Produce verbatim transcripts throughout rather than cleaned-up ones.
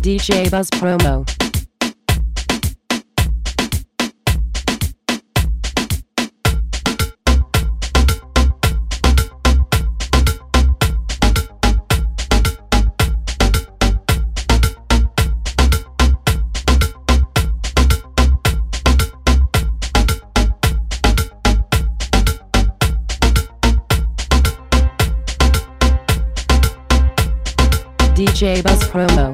D J Buzz Promo. D J Buzz Promo.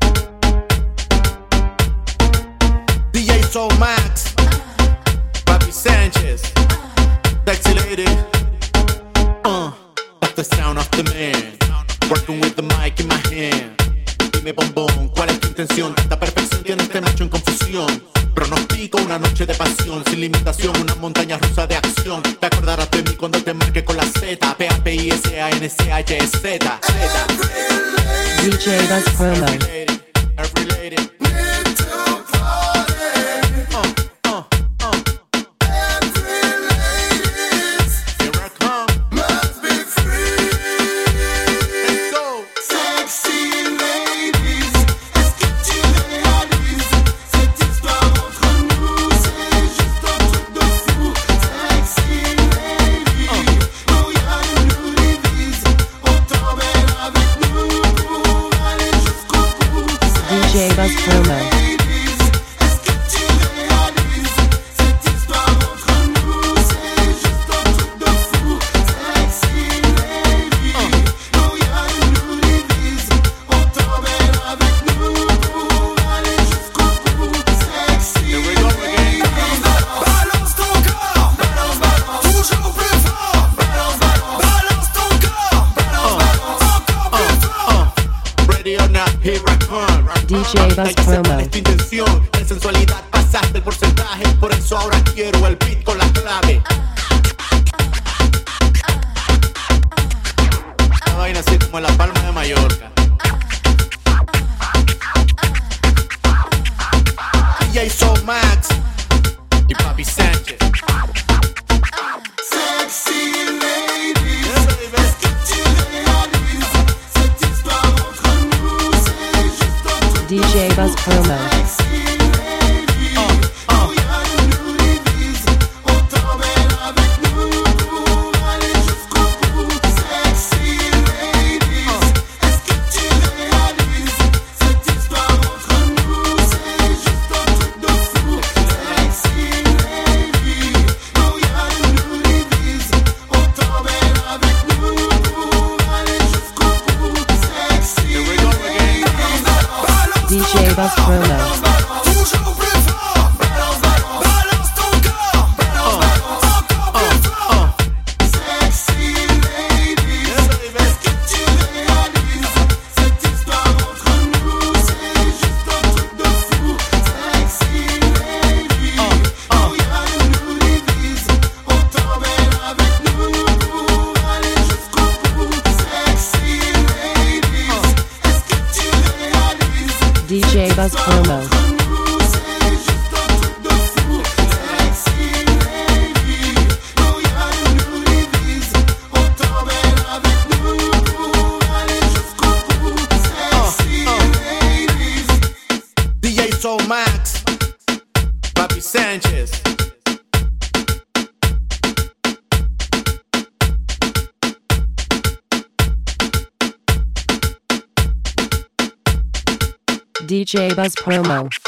D J Soul Max, Papi Sanchez, Sexy Lady. Uh, that's the sound of the man. Working with the mic in my hand. Dime bombón, ¿cuál es tu intención? Tanta perfección tiene este macho en confusión. Pronostico una noche de pasión, sin limitación, una montaña rusa de acción. Te acordarás de mí cuando te marque con la Z. P A P I S A N C H Z Z. D J Buzz Promo. Every lady, every lady. Need to party. Uh, uh, uh. Every ladies. Here I come. Must be free. Let's go. Sexy ladies. Est-ce que tu réalises cette histoire entre nous? C'est juste un truc de fou. Sexy ladies. Oh, y'a une nous divise. Autant belle avec nous. D J Buzz Promo. Est-ce que tu réalises cette histoire entre nous? C'est juste un truc de fou. Sexy lady. Oh, y'a une nous divise. Autant belle avec nous pour aller jusqu'au bout. Sexy lady. Balance ton corps. Balance, balance. Toujours plus fort. Balance, balance. Balance ton corps. Balance, balance. Encore plus fort. Ready or not, here I come. D J Buzz Promo. Tu intención de sensualidad pasaste el porcentaje, por eso ahora quiero el beat con la clave. Una vaina así como en la Palma de Mallorca. D J Soul Max y Papi Sanchez. Sexy ladies, est-ce que tu réalises cette histoire entre nous? C'est juste un truc. D J Buzz Promo. D J Buzz Promo. Toujours plus fort. Balance, balance. Balance ton corps. Balance, balance. Encore plus fort. Sexy lady. Est-ce que tu réalises cette histoire entre nous? C'est juste un truc de fou. Sexy lady. Oh, y'a une nous divise. Autant belle avec nous pour aller jusqu'au bout. Sexy lady. Est-ce que tu réalises D J Buzz Promo. D J Soul Max, Papi Sanchez. D J Buzz Promo.